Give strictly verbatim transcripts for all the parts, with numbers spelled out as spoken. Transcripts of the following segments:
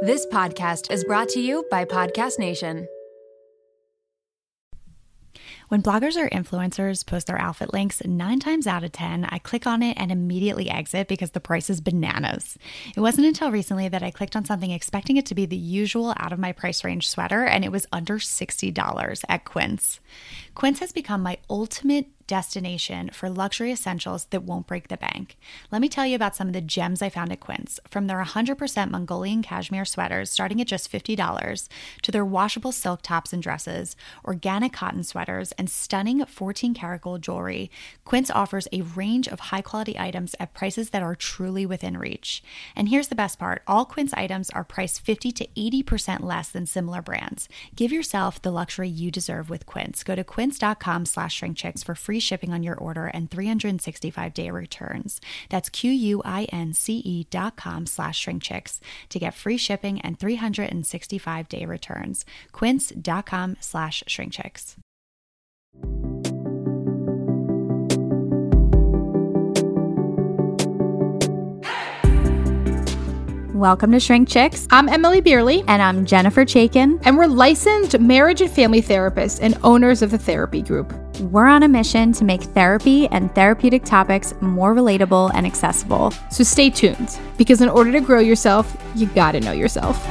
This podcast is brought to you by Podcast Nation. When bloggers or influencers post their outfit links, nine times out of ten, I click on it and immediately exit because the price is bananas. It wasn't until recently that I clicked on something expecting it to be the usual out of my price range sweater, and it was under sixty dollars at Quince. Quince has become my ultimate destination for luxury essentials that won't break the bank. Let me tell you about some of the gems I found at Quince. From their one hundred percent Mongolian cashmere sweaters starting at just fifty dollars to their washable silk tops and dresses, organic cotton sweaters, and stunning fourteen karat gold jewelry, Quince offers a range of high-quality items at prices that are truly within reach. And here's the best part. All Quince items are priced fifty to eighty percent less than similar brands. Give yourself the luxury you deserve with Quince. Go to quince.com slash shrinkchicks for free shipping on your order and three hundred sixty-five day returns. That's Q-U-I-N-C-E dot com slash shrinkchicks to get free shipping and three hundred sixty-five day returns. Quince.com slash shrinkchicks. Welcome to Shrink Chicks. I'm Emily Beerley. And I'm Jennifer Chaikin. And we're licensed marriage and family therapists and owners of the therapy group. We're on a mission to make therapy and therapeutic topics more relatable and accessible. So stay tuned, because in order to grow yourself, you gotta know yourself.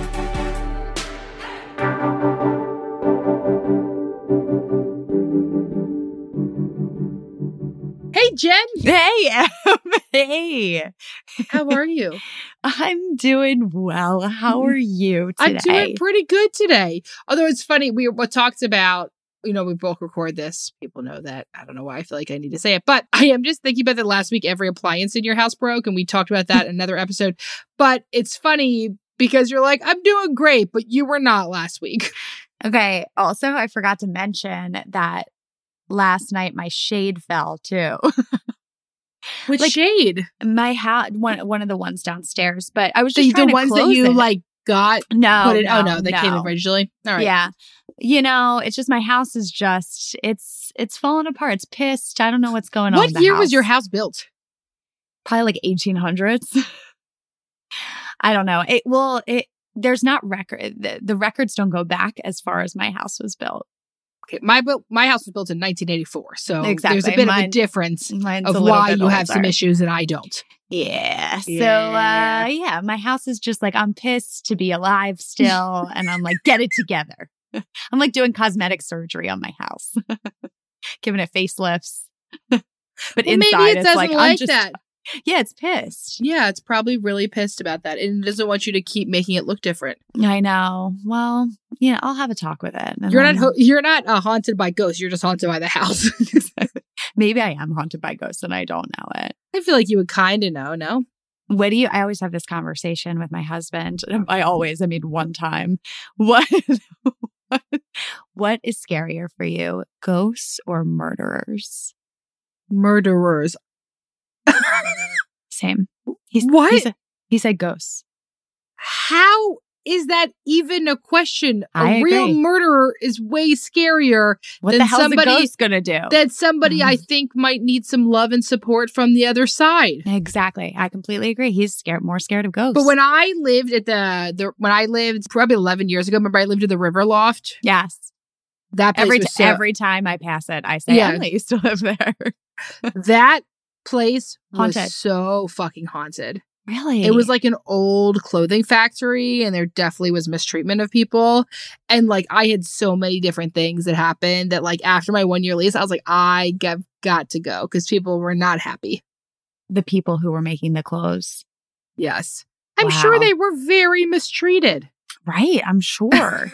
Hey, Jen. Hey, Em. Hey. How are you? I'm doing well. How are you today? I'm doing pretty good today. Although it's funny, we what talked about, you know, we both record this. People know that. I don't know why I feel like I need to say it. But I am just thinking about that last week, every appliance in your house broke. And we talked about that in another episode. But it's funny because you're like, I'm doing great, but you were not last week. Okay. Also, I forgot to mention that last night my shade fell too. Which like, shade? My house, one one of the ones downstairs. But I was just the, trying the to ones close that you it. like got. No, put it, no, oh no, they no. came in originally. All right. Yeah, you know, it's just my house is just it's it's falling apart. It's pissed. I don't know what's going what on. What year house. was your house built? Probably like eighteen hundreds. I don't know. It well, it there's not record. The, the records don't go back as far as my house was built. Okay, my bu- my house was built in nineteen eighty-four, so exactly. there's a bit Mine, of a difference of a why you older. have some issues and I don't. Yeah. So, Yeah. uh, yeah, my house is just like, I'm pissed to be alive still. And I'm like, get it together. I'm like doing cosmetic surgery on my house, giving it facelifts. But well, inside, maybe it it's doesn't like, like I'm just, that. Yeah, it's pissed. Yeah, it's probably really pissed about that. And it doesn't want you to keep making it look different. I know. Well, yeah, I'll have a talk with it. You're then, not ho- you're not uh, haunted by ghosts. You're just haunted by the house. Maybe I am haunted by ghosts and I don't know it. I feel like you would kind of know, no? What do you, I always have this conversation with my husband. I always, I mean, one time. What, what, what is scarier for you, ghosts or murderers? Murderers. Same. He's, what? He said, he said ghosts. How is that even a question? A I real agree. murderer is way scarier What than the hell is a somebody ghost going to do? that somebody I think might need some love and support from the other side. Exactly. I completely agree. He's scared, more scared of ghosts. But when I lived at the, the when I lived probably eleven years ago, remember I lived at the River Loft? yes. That place Every, was t- so, every time I pass it, I say, Yeah. Emily used to live there. that place was Haunted. so fucking haunted. Really? It was like an old clothing factory, and there definitely was mistreatment of people. And like I had so many different things that happened that like after my one year lease, I was like, I get, got to go because people were not happy. the people who were making the clothes. Yes. I'm Wow. sure they were very mistreated. Right. I'm sure.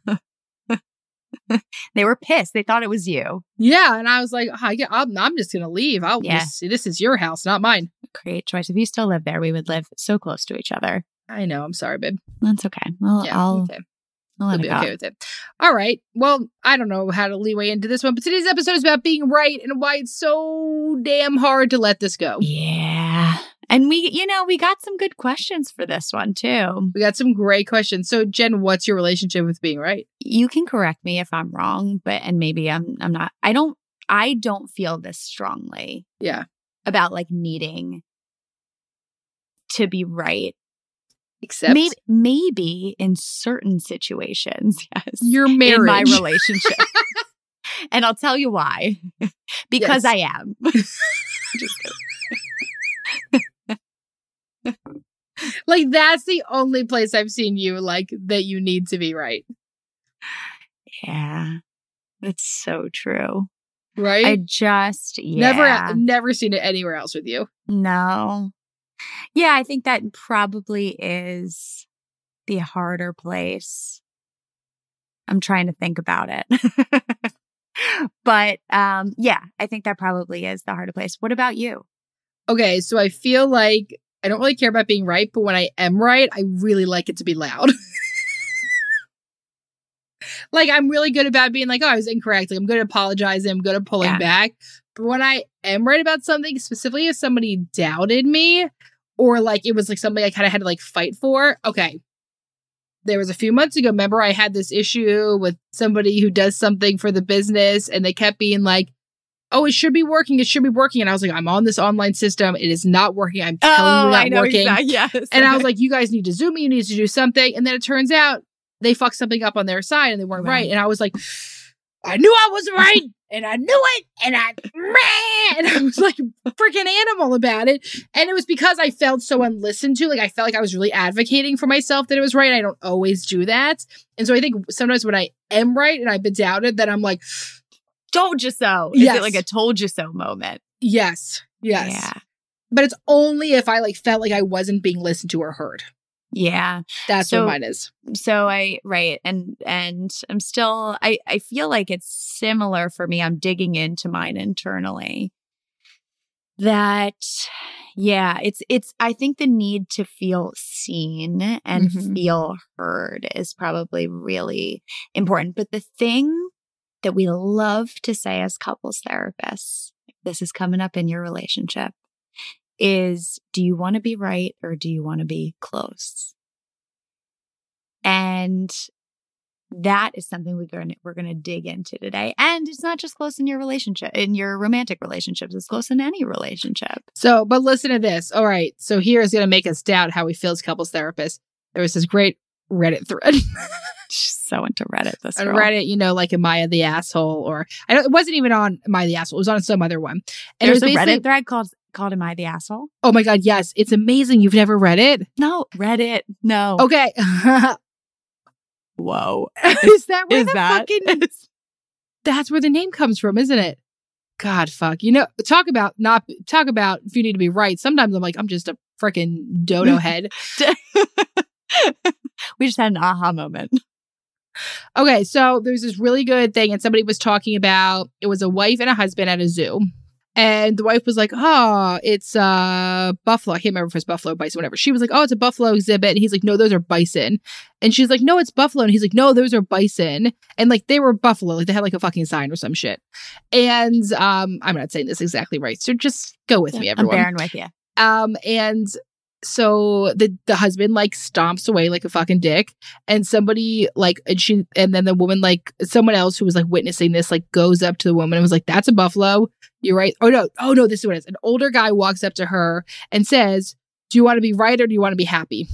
They were pissed. They thought it was you. Yeah. And I was like, oh, yeah, I'm, I'm just going to leave. I'll Yeah. just, this is your house, not mine. Great choice. If you still lived there, we would live so close to each other. I know. I'm sorry, babe. That's okay. Well, Yeah. I'll, okay. I'll let I'll it be go. okay with it. All right. Well, I don't know how to leeway into this one, but today's episode is about being right and why it's so damn hard to let this go. Yeah. And we, you know, we got some good questions for this one too. We got some great questions. So, Jen, what's your relationship with being right? You can correct me if I'm wrong, but and maybe I'm I'm not. I don't I don't feel this strongly Yeah. about like needing to be right Except maybe, maybe in certain situations, yes. Your marriage. In my relationship. And I'll tell you why. Because Yes. I am. Just kidding. Like, that's the only place I've seen you, like, that you need to be right. Yeah. That's so true. Right? I just, yeah. Never, never seen it anywhere else with you. No. Yeah, I think that probably is the harder place. I'm trying to think about it. But um, yeah, I think that probably is the harder place. What about you? Okay, so I feel like I don't really care about being right, but when I am right, I really like it to be loud. Like, I'm really good about being like, oh, I was incorrect. Like, I'm good at apologizing. I'm good at pulling Yeah. back. But when I am right about something, specifically if somebody doubted me or like it was like something I kind of had to like fight for. Okay. There was a few months ago, remember I had this issue with somebody who does something for the business and they kept being like, oh, it should be working. It should be working. And I was like, I'm on this online system. It is not working. I'm telling Oh, you, not I know working. exactly. Yes. And I was like, you guys need to Zoom me. You need to do something. And then it turns out they fucked something up on their side and they weren't right. Right. And I was like, I knew I was right. And I knew it. And I, and I was like a freaking animal about it. And it was because I felt so unlistened to. Like, I felt like I was really advocating for myself that it was right. I don't always do that. And so I think sometimes when I am right and I've been doubted, that I'm like, told you so. Is Yes. it like a told you so moment? yes, yes. Yeah. But it's only if I like felt like I wasn't being listened to or heard. Yeah. That's So- what mine is. So I right and and I'm still I I feel like it's similar for me. I'm digging into mine internally. That yeah, it's it's I think the need to feel seen and Mhm. feel heard is probably really important. But the thing that we love to say as couples therapists, if this is coming up in your relationship, is do you want to be right or do you want to be close? And that is something we're going to, we're going to dig into today. And it's not just close in your relationship, in your romantic relationships. It's close in any relationship. So, but listen to this. All right. So here is going to make us doubt how we feel as couples therapists. There was this great Reddit thread. She's so into Reddit. This On girl. Reddit, you know, like Amaya the asshole, or I don't, it wasn't even on Amaya the asshole. It was on some other one. And There's it was a basically, Reddit thread called called "Am I the Asshole?" oh my God, yes, it's amazing. You've never read it? No, Reddit. No. Okay. Whoa. Is that where Is the that? fucking? That's where the name comes from, isn't it? God, fuck. You know, talk about not talk about if you need to be right. Sometimes I'm like, I'm just a freaking dodo head. We just had an aha moment. Okay, so there's this really good thing, and somebody was talking about it was a wife and a husband at a zoo. And the wife was like, oh, it's uh buffalo. I can't remember if it's buffalo or bison, whatever. She was like, oh, it's a buffalo exhibit. And he's like, no, those are bison. And she's like, no, it's buffalo. And he's like, no, those are bison. And like they were buffalo. Like they had like a fucking sign or some shit. And um, I'm not saying this exactly right. So just go with me, I'm everyone. bearing with you. Um, and so the the husband like stomps away like a fucking dick, and somebody like and she and then the woman like someone else who was like witnessing this like goes up to the woman and was like, "That's a buffalo. You're right." Oh no, oh no, this is what it is. An older guy walks up to her and says, "Do you want to be right or do you want to be happy?"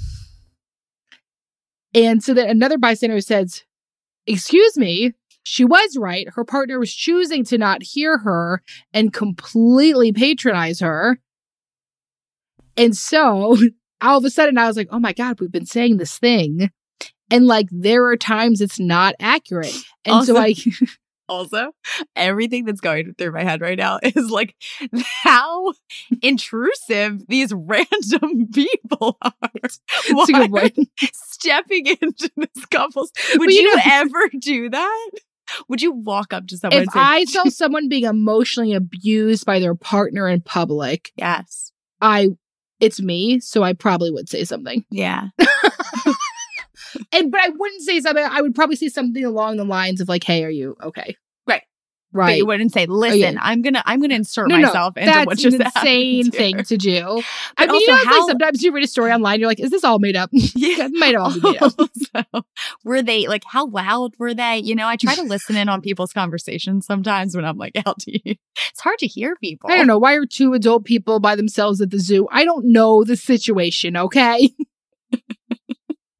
And so then another bystander says, "Excuse me." She was right. Her partner was choosing to not hear her and completely patronize her. And so all of a sudden I was like, oh my God, we've been saying this thing. And like, there are times it's not accurate. And Also- so I, Also, everything that's going through my head right now is like how intrusive these random people are. it's a good Why one. stepping into this couple's. Would you you, know- ever do that? Would you walk up to someone If and say, I saw someone being emotionally abused by their partner in public, yes, I, it's me. So I probably would say something. yeah, And, but I wouldn't say something. I would probably say something along the lines of like, hey, are you okay? Right. Right. but you wouldn't say, "Listen, yeah. I'm gonna, I'm gonna insert No, no, myself into that's what just an happened insane here." thing to do. I But mean, you also know, it's like how- sometimes you read a story online, you're like, is this all made up? Yeah. It might all be made up. Also, were they like, how loud were they? You know, I try to listen in on people's conversations sometimes when I'm like out to eat. It's hard to hear people. I don't know. Why are two adult people by themselves at the zoo? I don't know the situation, okay?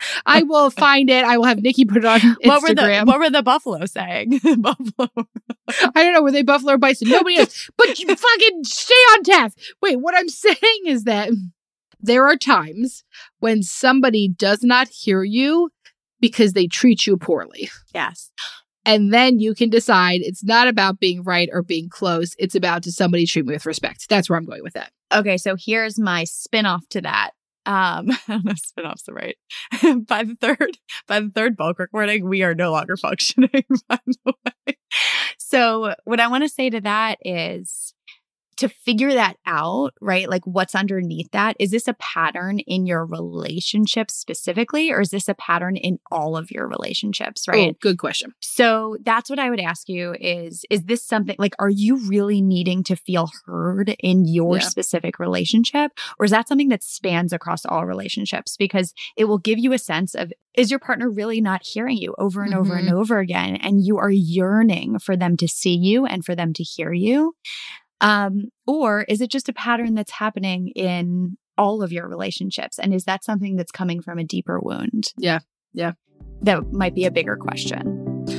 I will find it. I will have Nikki put it on Instagram. What were the, what were the buffalo saying? Buffalo. I don't know. Were they buffalo or bison? Nobody knows. But you fucking stay on task. Wait, what I'm saying is that there are times when somebody does not hear you because they treat you poorly. Yes. And then you can decide it's not about being right or being close. It's about, does somebody treat me with respect? That's where I'm going with that. Okay, so here's my spin-off to that. Um, I don't know if spin-off's the right. by the third, by the third bulk recording, we are no longer functioning, by the way. So what I want to say to that is to figure that out, right? Like what's underneath that? Is this a pattern in your relationships specifically, or is this a pattern in all of your relationships, right? Oh, good question. So that's what I would ask you is, is this something like, are you really needing to feel heard in your yeah. specific relationship? Or is that something that spans across all relationships? Because it will give you a sense of, is your partner really not hearing you over and mm-hmm. over and over again? And you are yearning for them to see you and for them to hear you. Um, or is it just a pattern that's happening in all of your relationships? And is that something that's coming from a deeper wound? Yeah. Yeah. That might be a bigger question.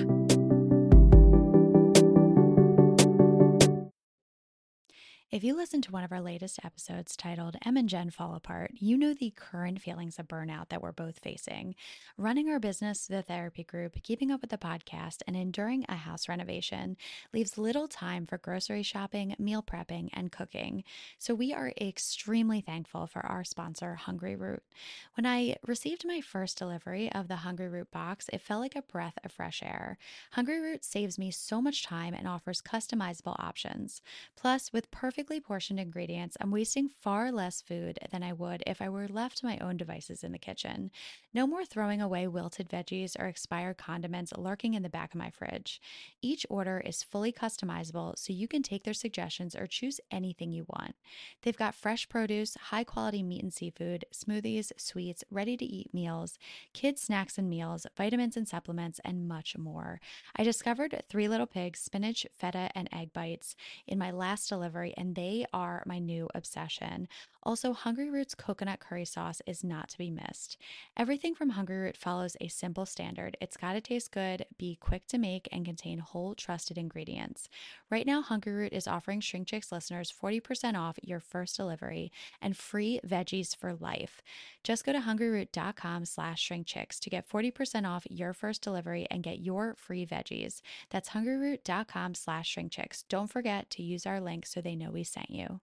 If you listen to one of our latest episodes titled Em and Jen Fall Apart, you know the current feelings of burnout that we're both facing. Running our business, the therapy group, keeping up with the podcast, and enduring a house renovation leaves little time for grocery shopping, meal prepping, and cooking. So we are extremely thankful for our sponsor, Hungry Root. When I received my first delivery of the Hungry Root box, it felt like a breath of fresh air. Hungry Root saves me so much time and offers customizable options. Plus, with perfect portioned ingredients, I'm wasting far less food than I would if I were left to my own devices in the kitchen. No more throwing away wilted veggies or expired condiments lurking in the back of my fridge. Each order is fully customizable, so you can take their suggestions or choose anything you want. They've got fresh produce, high quality meat and seafood, smoothies, sweets, ready to eat meals, kids snacks and meals, vitamins and supplements, and much more. I discovered Three Little Pigs spinach, feta, and egg bites in my last delivery, and they are my new obsession. Also, Hungry Root's coconut curry sauce is not to be missed. Everything from Hungry Root follows a simple standard. It's got to taste good, be quick to make, and contain whole, trusted ingredients. Right now, Hungry Root is offering Shrink Chicks listeners forty percent off your first delivery and free veggies for life. Just go to hungryroot.com slash shrinkchicks to get forty percent off your first delivery and get your free veggies. That's hungryroot.com slash shrinkchicks. Don't forget to use our link so they know we sent you.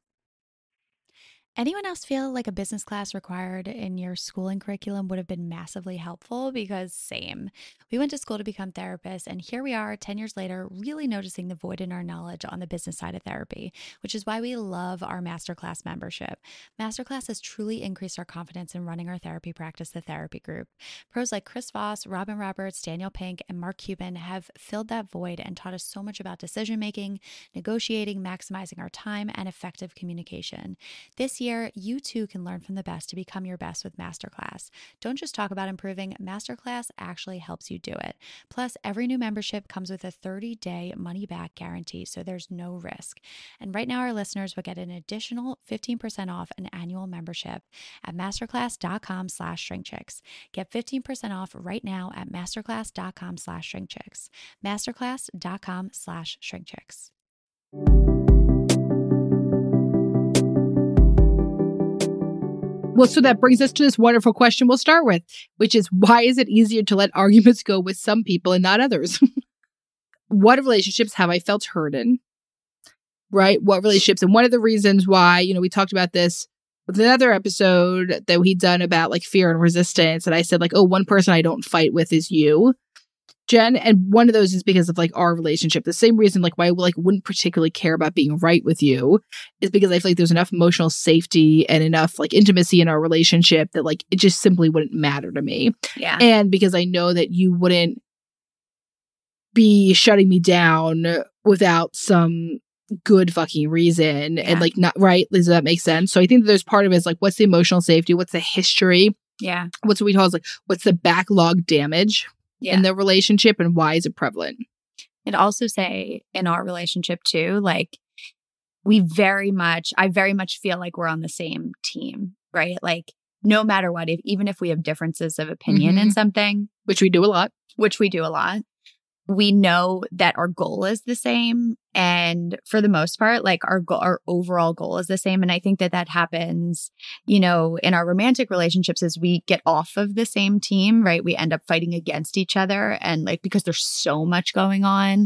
Anyone else feel like a business class required in your schooling curriculum would have been massively helpful? Because same. We went to school to become therapists, and here we are ten years later really noticing the void in our knowledge on the business side of therapy, which is why we love our Masterclass membership. Masterclass has truly increased our confidence in running our therapy practice, the therapy group. Pros like Chris Voss, Robin Roberts, Daniel Pink, and Mark Cuban have filled that void and taught us so much about decision-making, negotiating, maximizing our time, and effective communication. This year, you too can learn from the best to become your best with Masterclass. Don't just talk about improving, Masterclass actually helps you do it. Plus, every new membership comes with a thirty-day money-back guarantee, so there's no risk. And right now, our listeners will get an additional fifteen percent off an annual membership at masterclass.com slash shrinkchicks. Get fifteen percent off right now at masterclass.com slash shrinkchicks. Masterclass.com slash shrinkchicks. Well, so that brings us to this wonderful question we'll start with, which is, why is it easier to let arguments go with some people and not others? What relationships have I felt hurt in? Right? What relationships? And one of the reasons why, you know, we talked about this with another episode that we'd done about like fear and resistance. And I said like, oh, one person I don't fight with is you, Jen. And one of those is because of like our relationship. The same reason like why I like wouldn't particularly care about being right with you is because I feel like there's enough emotional safety and enough like intimacy in our relationship that like it just simply wouldn't matter to me. Yeah. And because I know that you wouldn't be shutting me down without some good fucking reason. Yeah. And like not right. Does that make sense? So I think that there's part of it is like, what's the emotional safety? What's the history? Yeah. What's what we call is like, what's the backlog damage? Yeah. In the relationship, and why is it prevalent? I'd also say in our relationship too, like we very much, I very much feel like we're on the same team, right? Like no matter what, if even if we have differences of opinion Mm-hmm. in something, Which we do a lot. which we do a lot, we know that our goal is the same. And for the most part, like our goal, our overall goal is the same. And I think that that happens, you know, in our romantic relationships as we get off of the same team, right? We end up fighting against each other. And like, because there's so much going on,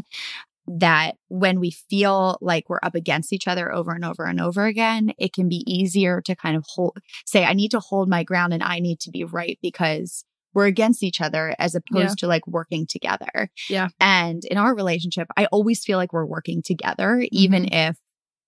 that when we feel like we're up against each other over and over and over again, it can be easier to kind of hold, say, I need to hold my ground and I need to be right because we're against each other as opposed Yeah. to like working together. Yeah. And in our relationship, I always feel like we're working together, even if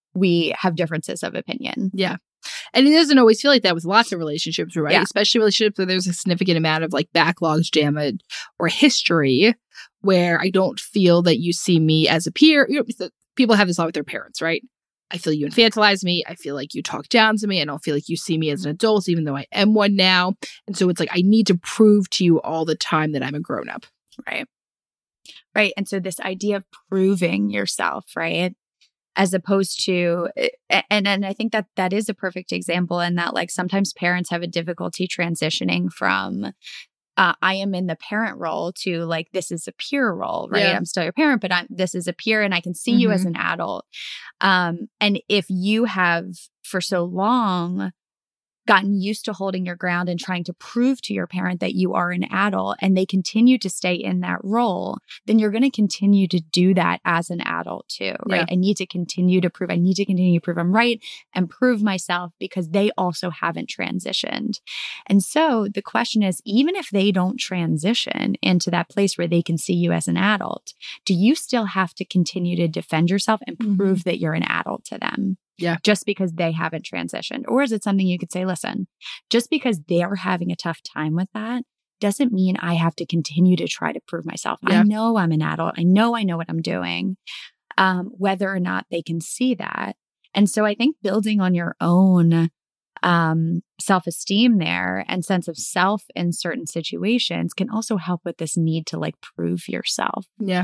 we have differences of opinion. Yeah. And it doesn't always feel like that with lots of relationships, right? Yeah. Especially relationships where there's a significant amount of like backlogs, damage, or history where I don't feel that you see me as a peer. You know, people have this a lot with their parents, right? I feel you infantilize me. I feel like you talk down to me. I don't feel like you see me as an adult, even though I am one now. And so it's like, I need to prove to you all the time that I'm a grown up. Right. Right. And so this idea of proving yourself, right? As opposed to, and and I think that that is a perfect example in that like sometimes parents have a difficulty transitioning from uh, I am in the parent role to like, this is a peer role, right? Yeah. I'm still your parent, but I'm, this is a peer and I can see you as an adult. Um, and if you have for so long gotten used to holding your ground and trying to prove to your parent that you are an adult and they continue to stay in that role, then you're going to continue to do that as an adult too, right? Yeah. I need to continue to prove, I need to continue to prove I'm right and prove myself because they also haven't transitioned. And so the question is, even if they don't transition into that place where they can see you as an adult, do you still have to continue to defend yourself and Mhm. prove that you're an adult to them? Yeah. Just because they haven't transitioned? Or is it something you could say, listen, just because they're having a tough time with that doesn't mean I have to continue to try to prove myself. Yeah. I know I'm an adult. I know I know what I'm doing, um, whether or not they can see that. And so I think building on your own um, self-esteem there and sense of self in certain situations can also help with this need to like prove yourself. Yeah.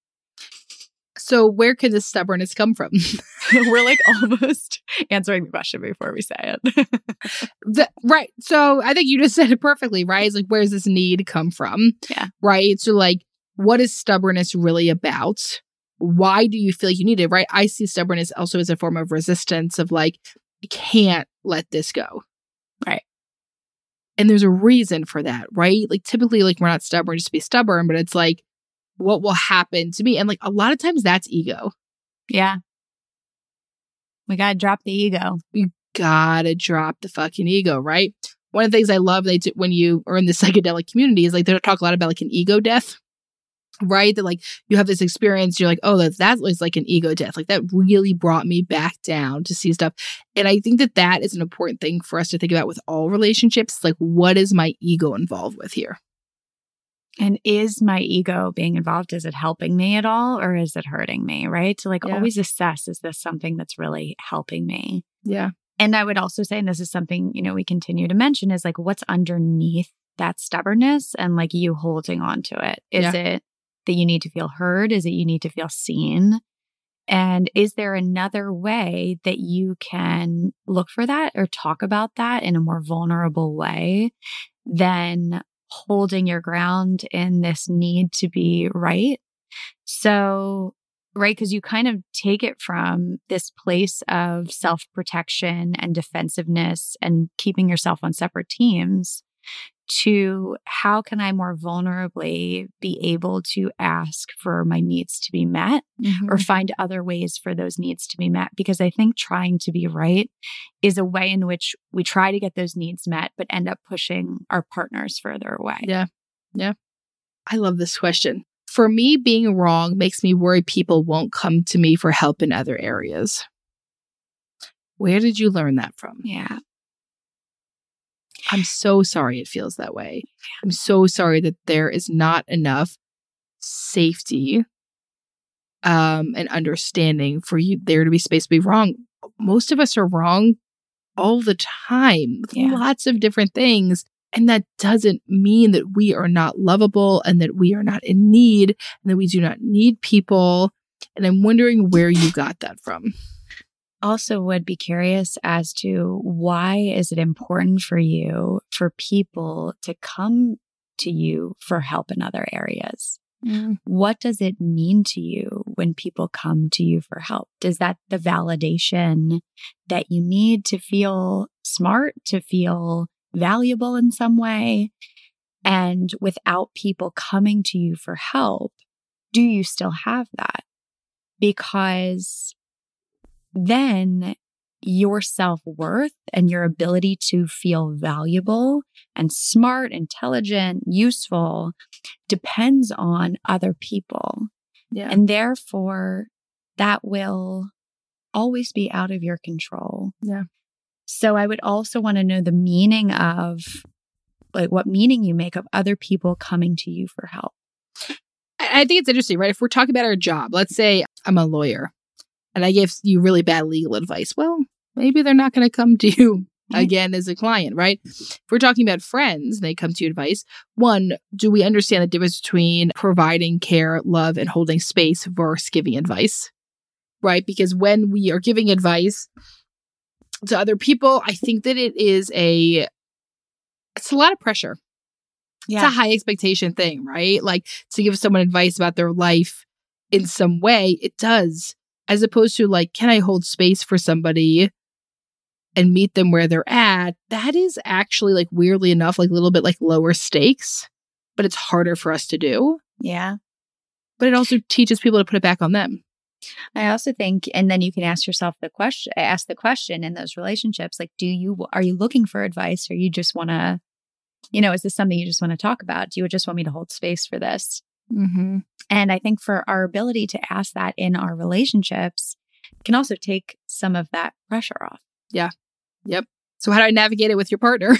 So where could this stubbornness come from? We're like almost answering the question before we say it. The, right. So I think you just said it perfectly, right? It's like, where's this need come from? Yeah. Right. So like, what is stubbornness really about? Why do you feel like you need it? Right. I see stubbornness also as a form of resistance of like, I can't let this go. Right. And there's a reason for that, right? Like typically like we're not stubborn just to be stubborn, but it's like, what will happen to me? And like a lot of times that's ego. Yeah. We got to drop the ego. You gotta drop the fucking ego, right? One of the things I love they do when you are in the psychedelic community is like they talk a lot about like an ego death, right? That like you have this experience, you're like, oh, that that was like an ego death. Like that really brought me back down to see stuff. And I think that that is an important thing for us to think about with all relationships. Like, what is my ego involved with here? And is my ego being involved? Is it helping me at all or is it hurting me? Right. To like Yeah. always assess, is this something that's really helping me? Yeah. And I would also say, and this is something, you know, we continue to mention is like what's underneath that stubbornness and like you holding on to it. Is Yeah. it that you need to feel heard? Is it you need to feel seen? And is there another way that you can look for that or talk about that in a more vulnerable way than holding your ground in this need to be right? So, right, because you kind of take it from this place of self-protection and defensiveness and keeping yourself on separate teams to how can I more vulnerably be able to ask for my needs to be met or find other ways for those needs to be met? Because I think trying to be right is a way in which we try to get those needs met, but end up pushing our partners further away. Yeah. Yeah. I love this question. For me, being wrong makes me worry people won't come to me for help in other areas. Where did you learn that from? Yeah. I'm so sorry it feels that way. I'm so sorry that there is not enough safety um, and understanding for you there to be space to be wrong. Most of us are wrong all the time with Yeah. lots of different things. And that doesn't mean that we are not lovable and that we are not in need and that we do not need people. And I'm wondering where you got that from. also would be curious as to why is it important for you for people to come to you for help in other areas? Mm. What does it mean to you when people come to you for help? Is that the validation that you need to feel smart, to feel valuable in some way? And without people coming to you for help, do you still have that? Because then your self-worth and your ability to feel valuable and smart, intelligent, useful depends on other people. Yeah. And therefore, that will always be out of your control. Yeah. So I would also want to know the meaning of, like, what meaning you make of other people coming to you for help. I think it's interesting, right? If we're talking about our job, let's say I'm a lawyer and I give you really bad legal advice. Well, maybe they're not going to come to you again as a client, right? If we're talking about friends and they come to you advice, one, do we understand the difference between providing care, love, and holding space versus giving advice, right? Because when we are giving advice to other people, I think that it is a, it's a lot of pressure. Yeah. It's a high expectation thing, right? Like to give someone advice about their life in some way, it does. As opposed to like, can I hold space for somebody and meet them where they're at? That is actually like weirdly enough, like a little bit like lower stakes, but it's harder for us to do. Yeah. But it also teaches people to put it back on them. I also think, and then you can ask yourself the question, ask the question in those relationships, like, do you, are you looking for advice or you just want to, you know, is this something you just want to talk about? Do you just want me to hold space for this? Mm-hmm. And I think for our ability to ask that in our relationships can also take some of that pressure off. Yeah. Yep. So how do I navigate it with your partner?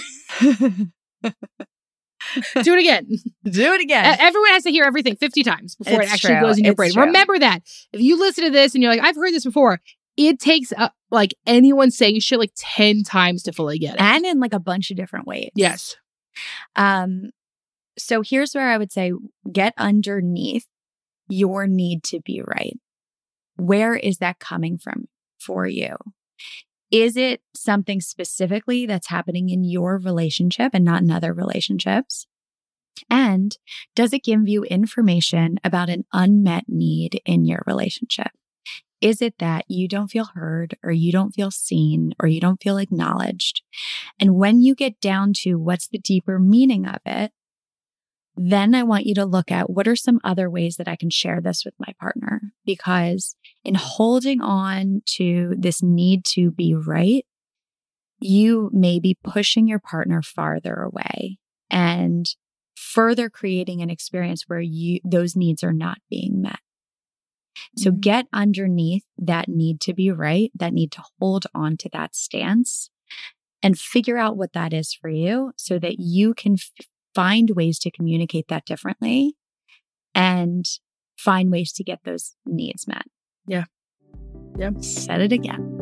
Do it again. Do it again. Everyone has to hear everything fifty times before it's it actually true. goes in your it's brain. True. Remember that. If you listen to this and you're like, I've heard this before, it takes uh, like anyone saying shit like ten times to fully get it. And in like a bunch of different ways. Yes. Um. So here's where I would say, get underneath your need to be right. Where is that coming from for you? Is it something specifically that's happening in your relationship and not in other relationships? And does it give you information about an unmet need in your relationship? Is it that you don't feel heard or you don't feel seen or you don't feel acknowledged? And when you get down to what's the deeper meaning of it, then I want you to look at what are some other ways that I can share this with my partner? Because in holding on to this need to be right, you may be pushing your partner farther away and further creating an experience where you those needs are not being met. So mm-hmm. get underneath that need to be right, that need to hold on to that stance, and figure out what that is for you so that you can f- find ways to communicate that differently and find ways to get those needs met. Yeah. Yeah. Said it again.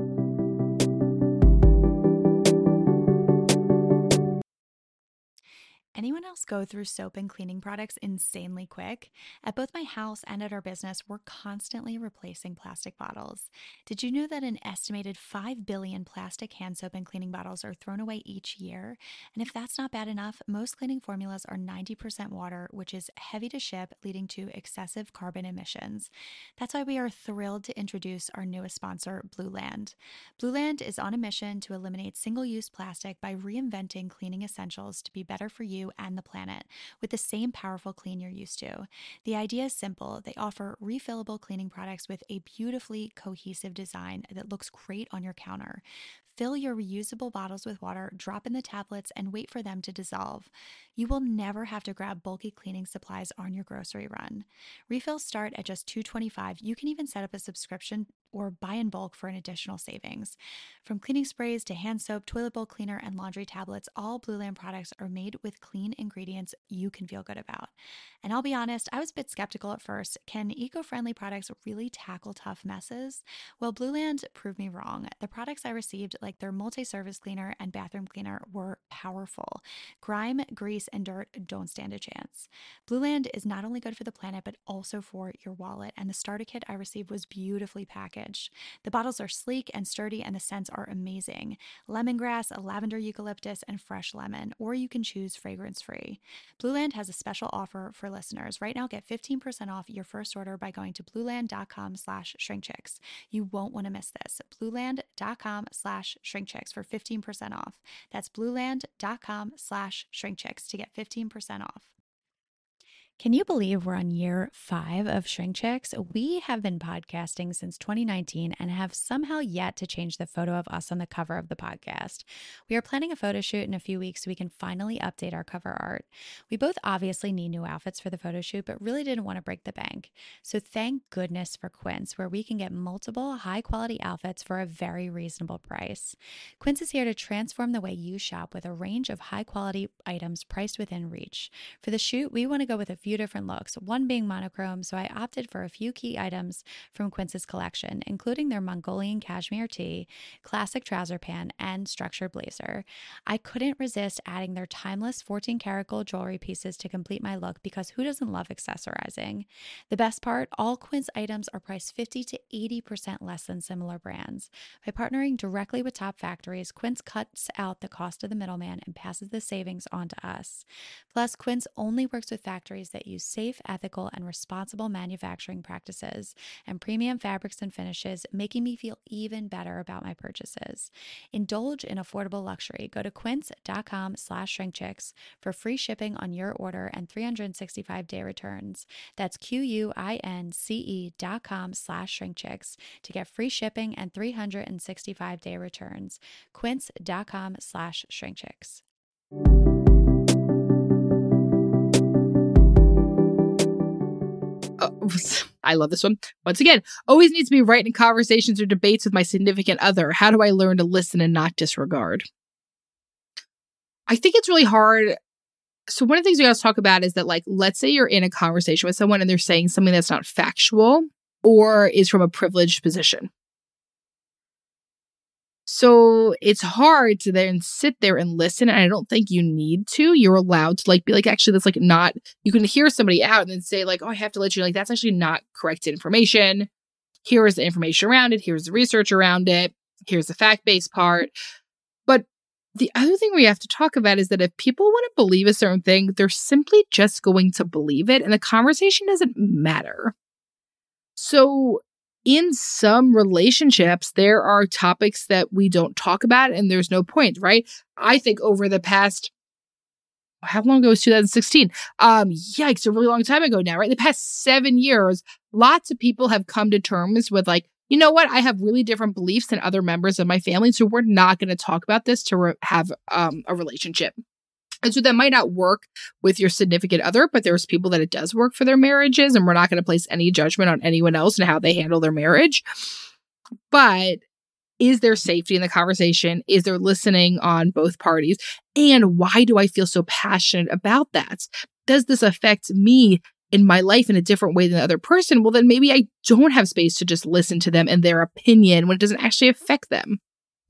Anyone else go through soap and cleaning products insanely quick? At both my house and at our business, we're constantly replacing plastic bottles. Did you know that an estimated five billion plastic hand soap and cleaning bottles are thrown away each year? And if that's not bad enough, most cleaning formulas are ninety percent water, which is heavy to ship, leading to excessive carbon emissions. That's why we are thrilled to introduce our newest sponsor, Blueland. Blueland is on a mission to eliminate single-use plastic by reinventing cleaning essentials to be better for you and the planet with the same powerful clean you're used to. The idea is simple. They offer refillable cleaning products with a beautifully cohesive design that looks great on your counter. Fill your reusable bottles with water, drop in the tablets, and wait for them to dissolve. You will never have to grab bulky cleaning supplies on your grocery run. Refills start at just two dollars and twenty-five cents. You can even set up a subscription or buy in bulk for an additional savings. From cleaning sprays to hand soap, toilet bowl cleaner, and laundry tablets, all Blueland products are made with clean ingredients you can feel good about. And I'll be honest, I was a bit skeptical at first. Can eco-friendly products really tackle tough messes? Well, Blueland proved me wrong. The products I received, like like their multi-service cleaner and bathroom cleaner were powerful. Grime, grease, and dirt don't stand a chance. Blueland is not only good for the planet, but also for your wallet, and the starter kit I received was beautifully packaged. The bottles are sleek and sturdy, and the scents are amazing. Lemongrass, lavender eucalyptus, and fresh lemon, or you can choose fragrance-free. Blueland has a special offer for listeners. Right now, get fifteen percent off your first order by going to blueland.com slash shrinkchicks. You won't want to miss this. blueland.com slash shrinkchicks for fifteen percent off. That's blueland.com slash shrinkchicks to get fifteen percent off. Can you believe we're on year five of Shrink Chicks? We have been podcasting since twenty nineteen and have somehow yet to change the photo of us on the cover of the podcast. We are planning a photo shoot in a few weeks so we can finally update our cover art. We both obviously need new outfits for the photo shoot, but really didn't want to break the bank. So thank goodness for Quince, where we can get multiple high-quality outfits for a very reasonable price. Quince is here to transform the way you shop with a range of high-quality items priced within reach. For the shoot, we want to go with a few different looks, one being monochrome, so I opted for a few key items from Quince's collection, including their Mongolian cashmere tee, classic trouser pant, and structured blazer. I couldn't resist adding their timeless fourteen karat gold jewelry pieces to complete my look, because who doesn't love accessorizing? The best part, all Quince items are priced fifty to eighty percent less than similar brands. By partnering directly with top factories, Quince cuts out the cost of the middleman and passes the savings on to us. Plus, Quince only works with factories that use safe, ethical, and responsible manufacturing practices and premium fabrics and finishes, making me feel even better about my purchases. Indulge in affordable luxury. Go to quince.com slash shrinkchicks for free shipping on your order and three hundred sixty-five day returns. That's Q-U-I-N-C-E dot com slash shrinkchicks to get free shipping and three hundred sixty-five day returns. Quince.com slash shrinkchicks. Oh, I love this one. Once again, always needs to be right in conversations or debates with my significant other. How do I learn to listen and not disregard? I think it's really hard. So one of the things we always talk about is that, like, let's say you're in a conversation with someone and they're saying something that's not factual or is from a privileged position. So it's hard to then sit there and listen. And I don't think you need to. You're allowed to like be like, actually, that's like not, you can hear somebody out and then say like, oh, I have to let you know, like, that's actually not correct information. Here is the information around it. Here's the research around it. Here's the fact-based part. But the other thing we have to talk about is that if people want to believe a certain thing, they're simply just going to believe it. And the conversation doesn't matter. So in some relationships, there are topics that we don't talk about and there's no point, right? I think over the past, how long ago was two thousand sixteen? Um, yikes, a really long time ago now, right? The past seven years, lots of people have come to terms with like, you know what? I have really different beliefs than other members of my family, so we're not going to talk about this to re- have um, a relationship. And so that might not work with your significant other, but there's people that it does work for their marriages, and we're not going to place any judgment on anyone else and how they handle their marriage. But is there safety in the conversation? Is there listening on both parties? And why do I feel so passionate about that? Does this affect me in my life in a different way than the other person? Well, then maybe I don't have space to just listen to them and their opinion when it doesn't actually affect them.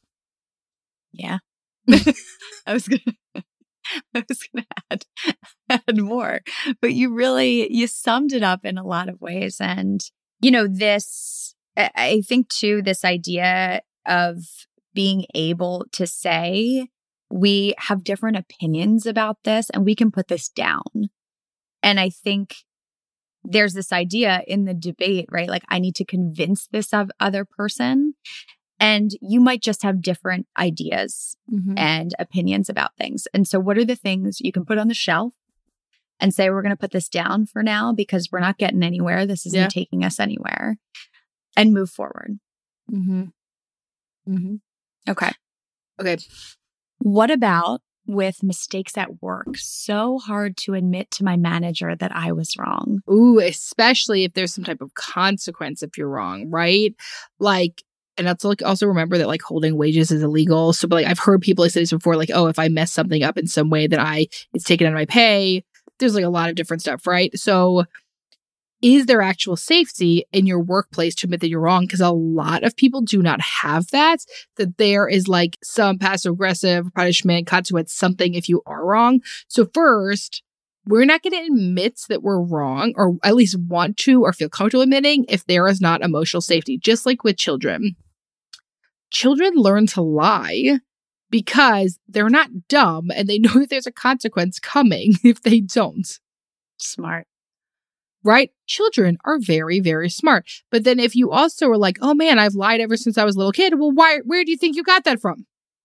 Yeah. I was going to. I was going to add, add more, but you really, you summed it up in a lot of ways. And, you know, this, I think too, this idea of being able to say, we have different opinions about this and we can put this down. And I think there's this idea in the debate, right? Like, I need to convince this other person. And you might just have different ideas mm-hmm. and opinions about things. And so what are the things you can put on the shelf and say, we're going to put this down for now because we're not getting anywhere. This isn't yeah. taking us anywhere, and move forward. Mm-hmm. Mm-hmm. Okay. Okay. What about with mistakes at work? So hard to admit to my manager that I was wrong. Ooh, especially if there's some type of consequence if you're wrong, right? Like, and that's like also remember that like holding wages is illegal. So, but like I've heard people say this before, like, oh, if I mess something up in some way, then I it's taken out of my pay. There's like a lot of different stuff, right? So is there actual safety in your workplace to admit that you're wrong? Because a lot of people do not have that, that there is like some passive aggressive punishment, consequence, something if you are wrong. So first, we're not going to admit that we're wrong, or at least want to or feel comfortable admitting if there is not emotional safety, just like with children. Children learn to lie because they're not dumb and they know that there's a consequence coming if they don't. Smart. Right? Children are very, very smart. But then if you also are like, oh man, I've lied ever since I was a little kid. Well, why? Where do you think you got that from?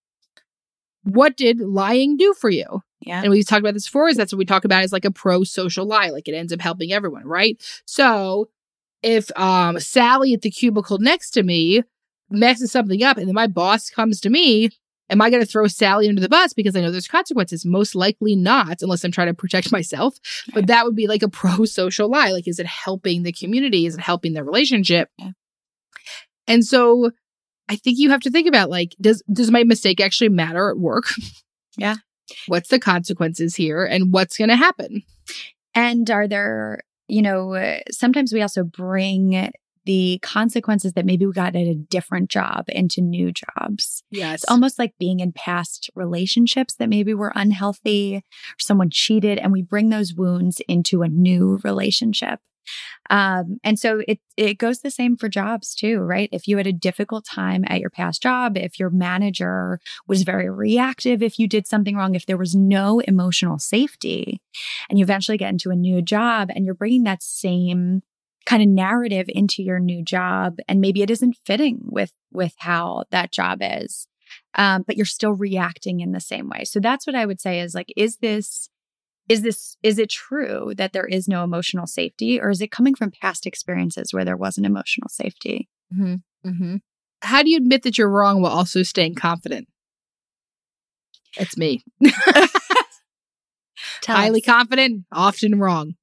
What did lying do for you? Yeah. And we've talked about this before, is that's what we talk about is like a pro-social lie. Like it ends up helping everyone, right? So if um, Sally at the cubicle next to me messes something up and then my boss comes to me, am I going to throw Sally under the bus because I know there's consequences? Most likely not, unless I'm trying to protect myself. Right. But that would be like a pro-social lie. Like, is it helping the community? Is it helping the relationship? Yeah. And so I think you have to think about, like, does does my mistake actually matter at work? Yeah. What's the consequences here and what's going to happen? And are there, you know, uh, sometimes we also bring the consequences that maybe we got at a different job into new jobs. Yes. It's almost like being in past relationships that maybe were unhealthy, or someone cheated, and we bring those wounds into a new relationship. Um, and so it it goes the same for jobs too, right? If you had a difficult time at your past job, if your manager was very reactive, if you did something wrong, if there was no emotional safety, and you eventually get into a new job and you're bringing that same kind of narrative into your new job, and maybe it isn't fitting with with how that job is, um, but you're still reacting in the same way. So that's what I would say is like, is this Is this, is it true that there is no emotional safety, or is it coming from past experiences where there wasn't emotional safety? Mm-hmm. Mm-hmm. How do you admit that you're wrong while also staying confident? It's me. Highly us. confident, often wrong.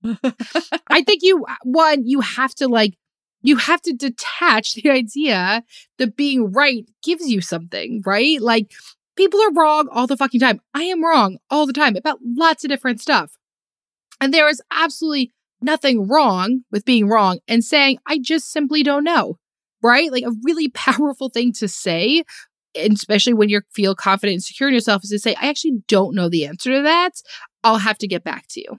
I think you, one, you have to like, you have to detach the idea that being right gives you something, right? Like, people are wrong all the fucking time. I am wrong all the time about lots of different stuff. And there is absolutely nothing wrong with being wrong and saying, I just simply don't know, right? Like a really powerful thing to say, and especially when you feel confident and secure in yourself, is to say, I actually don't know the answer to that. I'll have to get back to you.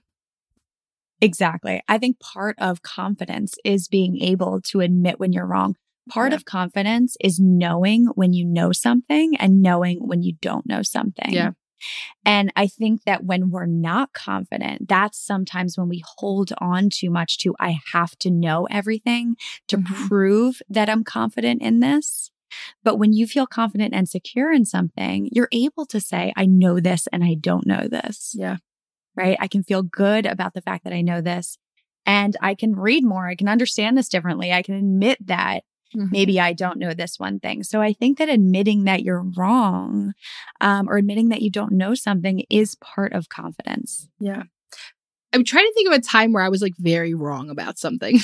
Exactly. I think part of confidence is being able to admit when you're wrong. Part Yeah. of confidence is knowing when you know something and knowing when you don't know something. Yeah. And I think that when we're not confident, that's sometimes when we hold on too much to, I have to know everything to Mhm. prove that I'm confident in this. But when you feel confident and secure in something, you're able to say, I know this and I don't know this. Yeah. Right? I can feel good about the fact that I know this, and I can read more. I can understand this differently. I can admit that Mhm. maybe I don't know this one thing. So I think that admitting that you're wrong, um, or admitting that you don't know something is part of confidence. Yeah. I'm trying to think of a time where I was like very wrong about something.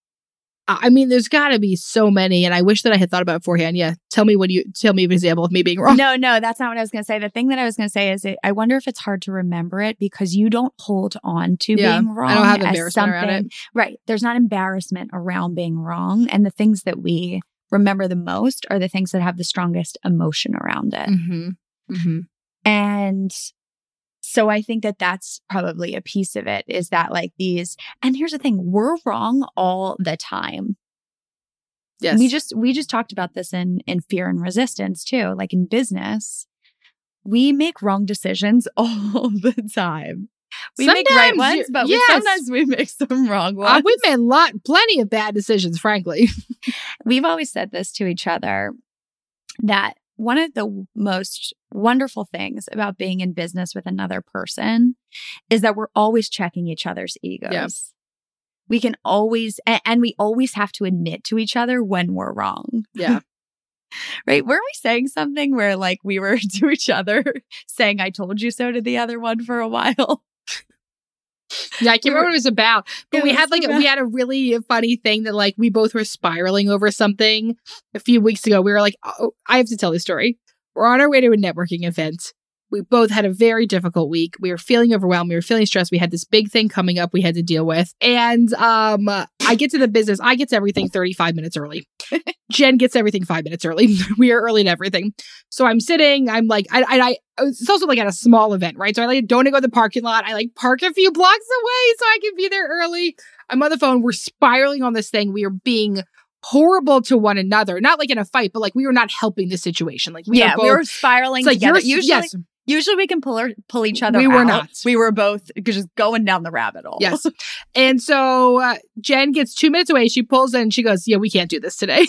I mean, there's got to be so many, and I wish that I had thought about it beforehand. Yeah. Tell me what you, tell me an example of me being wrong. No, no, that's not what I was going to say. The thing that I was going to say is it, I wonder if it's hard to remember it because you don't hold on to Yeah, being wrong. I don't have as embarrassment around something- it. Right. There's not embarrassment around being wrong. And the things that we remember the most are the things that have the strongest emotion around it. Mm-hmm. Mm-hmm. And so I think that that's probably a piece of it, is that like these, and here's the thing, we're wrong all the time. Yes. We just, we just talked about this in, in Fear and Resistance too. Like in business, we make wrong decisions all the time. We make right Sometimes ones, you- but yes. we, sometimes we make some wrong ones. Uh, we've made lot, plenty of bad decisions, frankly. We've always said this to each other, that one of the most wonderful things about being in business with another person is that we're always checking each other's egos. Yeah. We can always, and, and we always have to admit to each other when we're wrong. Yeah. Right? Weren't we saying something where like we were to each other saying, I told you so to the other one for a while? Yeah, I can't We remember were- what it was about, but It we was had like about- we had a really funny thing that like we both were spiraling over something a few weeks ago. We were like, oh, I have to tell this story. We're on our way to a networking event. We both had a very difficult week. We were feeling overwhelmed. We were feeling stressed. We had this big thing coming up we had to deal with. And um, I get to the business. I get to everything thirty-five minutes early. Jen gets everything five minutes early. We are early to everything. So I'm sitting. I'm like, I, I, I it's also like at a small event, right? So I like don't go to the parking lot. I like park a few blocks away so I can be there early. I'm on the phone. We're spiraling on this thing. We are being horrible to one another. Not like in a fight, but like we were not helping the situation. Like we yeah, both, we were spiraling like together. Usually, yes. Usually we can pull her, pull each other we out. We were not. We were both just going down the rabbit hole. Yes. And so uh, Jen gets two minutes away. She pulls in and she goes, yeah, we can't do this today.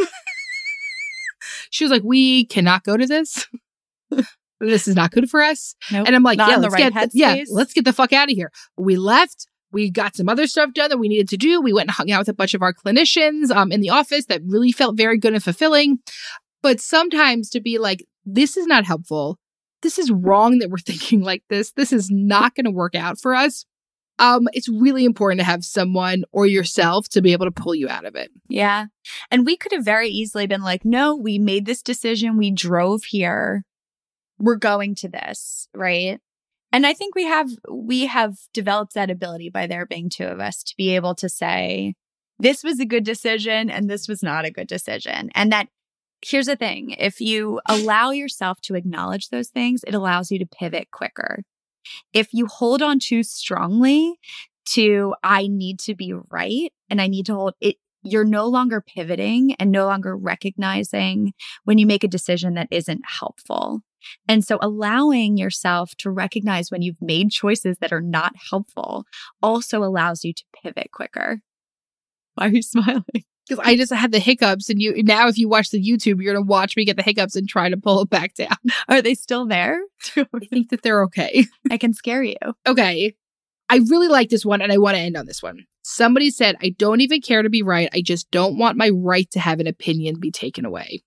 She was like, we cannot go to this. This is not good for us. Nope, and I'm like, not yeah, in the let's right get, the, yeah, headspace. let's get the fuck out of here. We left. We got some other stuff done that we needed to do. We went and hung out with a bunch of our clinicians um, in the office that really felt very good and fulfilling. But sometimes to be like, this is not helpful. This is wrong that we're thinking like this. This is not going to work out for us. Um, it's really important to have someone or yourself to be able to pull you out of it. Yeah. And we could have very easily been like, no, we made this decision. We drove here. We're going to this, right? And I think we have we have developed that ability by there being two of us to be able to say, this was a good decision and this was not a good decision. And that here's the thing. If you allow yourself to acknowledge those things, it allows you to pivot quicker. If you hold on too strongly to, I need to be right and I need to hold it, you're no longer pivoting and no longer recognizing when you make a decision that isn't helpful. And so allowing yourself to recognize when you've made choices that are not helpful also allows you to pivot quicker. Why are you smiling? Because I just had the hiccups, and you now if you watch the YouTube, you're going to watch me get the hiccups and try to pull it back down. Are they still there? I think that they're okay. I can scare you. Okay. I really like this one, and I want to end on this one. Somebody said, I don't even care to be right. I just don't want my right to have an opinion be taken away.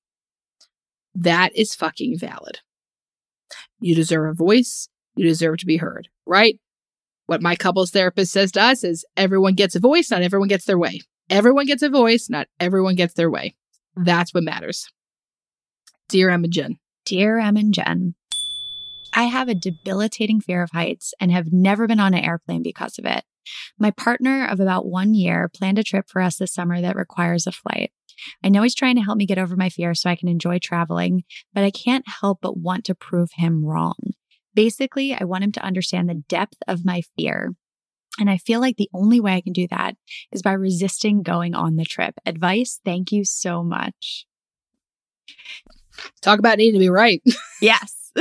That is fucking valid. You deserve a voice. You deserve to be heard, right? What my couples therapist says to us is everyone gets a voice, not everyone gets their way. Everyone gets a voice, not everyone gets their way. That's what matters. Dear Em and Jen. Dear Em and Jen, I have a debilitating fear of heights and have never been on an airplane because of it. My partner of about one year planned a trip for us this summer that requires a flight. I know he's trying to help me get over my fear so I can enjoy traveling, but I can't help but want to prove him wrong. Basically, I want him to understand the depth of my fear. And I feel like the only way I can do that is by resisting going on the trip. Advice, thank you so much. Talk about needing to be right. Yes.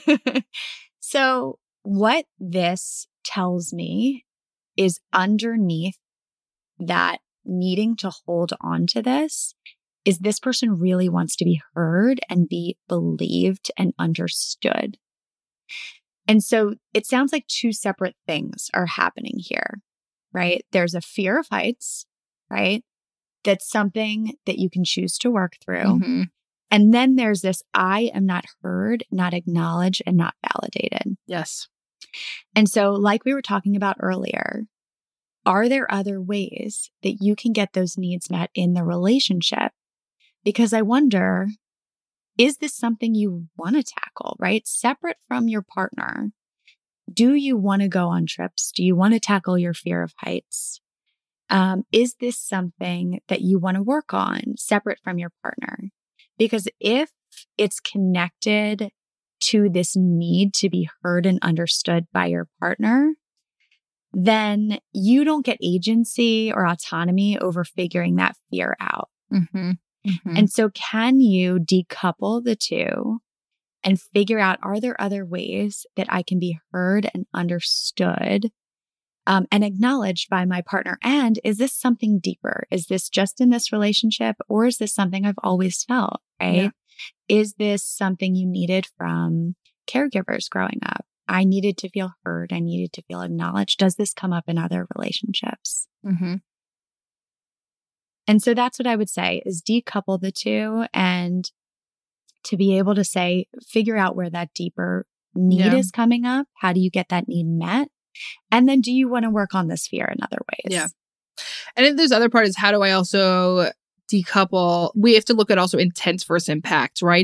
So what this tells me is underneath that needing to hold on to this is this person really wants to be heard and be believed and understood. And so it sounds like two separate things are happening here, right? There's a fear of heights, right? That's something that you can choose to work through. Mm-hmm. And then there's this, I am not heard, not acknowledged, and not validated. Yes. And so like we were talking about earlier, are there other ways that you can get those needs met in the relationship? Because I wonder, is this something you want to tackle, right? Separate from your partner. Do you want to go on trips? Do you want to tackle your fear of heights? Um, is this something that you want to work on separate from your partner? Because if it's connected to this need to be heard and understood by your partner, then you don't get agency or autonomy over figuring that fear out. Mm-hmm. Mm-hmm. And so can you decouple the two and figure out, are there other ways that I can be heard and understood um, and acknowledged by my partner? And is this something deeper? Is this just in this relationship, or is this something I've always felt, right? Yeah. Is this something you needed from caregivers growing up? I needed to feel heard. I needed to feel acknowledged. Does this come up in other relationships? Mm-hmm. And so that's what I would say is decouple the two and to be able to say, figure out where that deeper need yeah. is coming up. How do you get that need met? And then do you want to work on this fear in other ways? Yeah. And then there's other part is how do I also decouple? We have to look at also intense versus impact, right?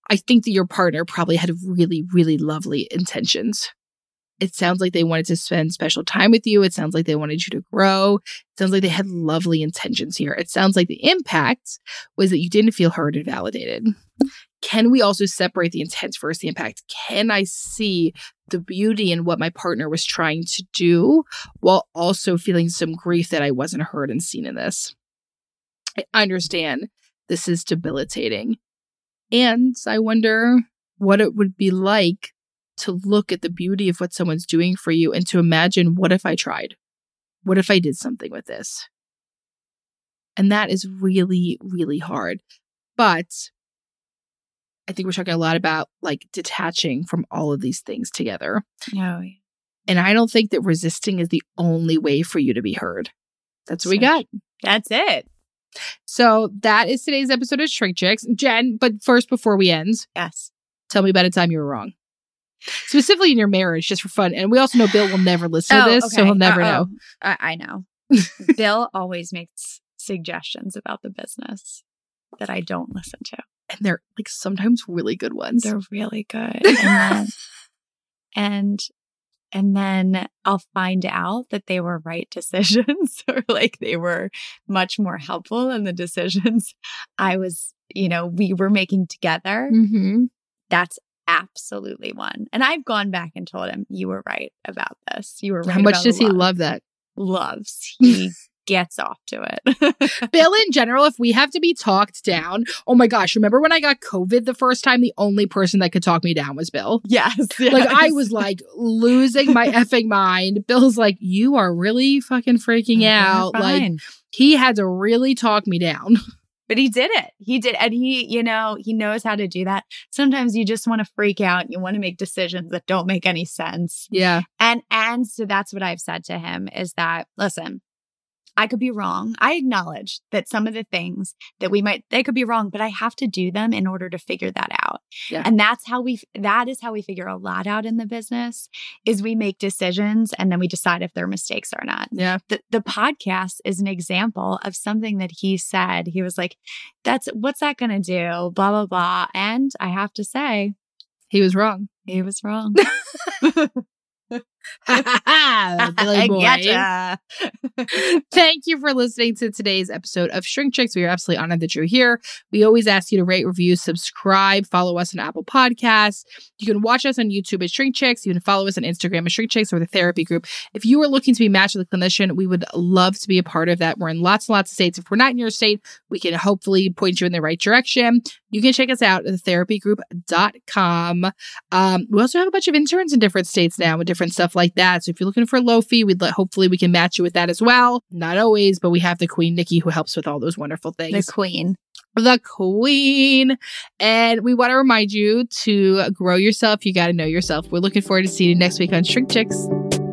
I think that your partner probably had really, really lovely intentions. It sounds like they wanted to spend special time with you. It sounds like they wanted you to grow. It sounds like they had lovely intentions here. It sounds like the impact was that you didn't feel heard and validated. Can we also separate the intent versus the impact? Can I see the beauty in what my partner was trying to do while also feeling some grief that I wasn't heard and seen in this? I understand this is debilitating. And I wonder what it would be like to look at the beauty of what someone's doing for you and to imagine, what if I tried? What if I did something with this? And that is really, really hard. But I think we're talking a lot about like detaching from all of these things together. Oh, yeah. And I don't think that resisting is the only way for you to be heard. That's what we got. That's it. So that is today's episode of Shrink Chicks. Jen, but first, before we end, yes, tell me about a time you were wrong. Specifically in your marriage, just for fun. And we also know Bill will never listen oh, to this, okay. so he'll never Uh-oh. know. I, I know. Bill always makes suggestions about the business that I don't listen to. And they're like sometimes really good ones. They're really good. And then, and and then I'll find out that they were right decisions, or like they were much more helpful than the decisions I was, you know, we were making together. Mm-hmm. That's absolutely one. And I've gone back and told him, you were right about this. You were right. How much about does he love. love that? Loves. He gets off to it. Bill, in general, if we have to be talked down, oh my gosh, remember when I got COVID the first time? The only person that could talk me down was Bill. Yes. yes. Like, I was like losing my effing mind. Bill's like, you are really fucking freaking Okay, out. Like, fine. he had to really talk me down. But he did it. He did. And he, you know, he knows how to do that. Sometimes you just want to freak out and you want to make decisions that don't make any sense. Yeah. And, and so that's what I've said to him is that, listen, I could be wrong. I acknowledge that some of the things that we might, they could be wrong, but I have to do them in order to figure that out. Yeah. And that's how we, that is how we figure a lot out in the business is we make decisions and then we decide if they're mistakes or not. Yeah. The, the podcast is an example of something that he said. He was like, that's, what's that going to do? Blah, blah, blah. And I have to say, He was wrong. he was wrong. Billy boy. Gotcha. Thank you for listening to today's episode of Shrink Chicks. We are absolutely honored that you're here. We always ask you to rate, review, subscribe, follow us on Apple Podcasts. You can watch us on YouTube at Shrink Chicks. You can follow us on Instagram at Shrink Chicks or the therapy group. If you are looking to be matched with a clinician, we would love to be a part of that. We're in lots and lots of states. If we're not in your state, we can hopefully point you in the right direction. You can check us out at the therapy group dot com. Um, we also have a bunch of interns in different states now with different stuff like that. So if you're looking for low fee, we'd let, hopefully we can match you with that as well. Not always, but we have the Queen Nikki who helps with all those wonderful things. The queen. The Queen. And we want to remind you to grow yourself. You got to know yourself. We're looking forward to seeing you next week on Shrink Chicks.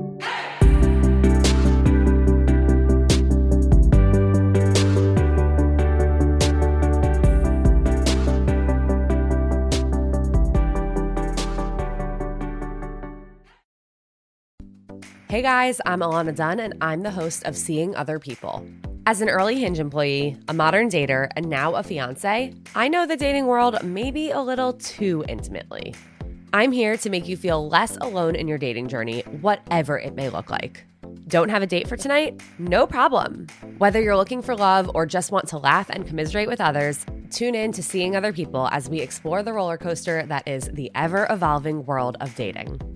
Hey guys, I'm Alana Dunn, and I'm the host of Seeing Other People. As an early Hinge employee, a modern dater, and now a fiance, I know the dating world maybe a little too intimately. I'm here to make you feel less alone in your dating journey, whatever it may look like. Don't have a date for tonight? No problem. Whether you're looking for love or just want to laugh and commiserate with others, tune in to Seeing Other People as we explore the roller coaster that is the ever-evolving world of dating.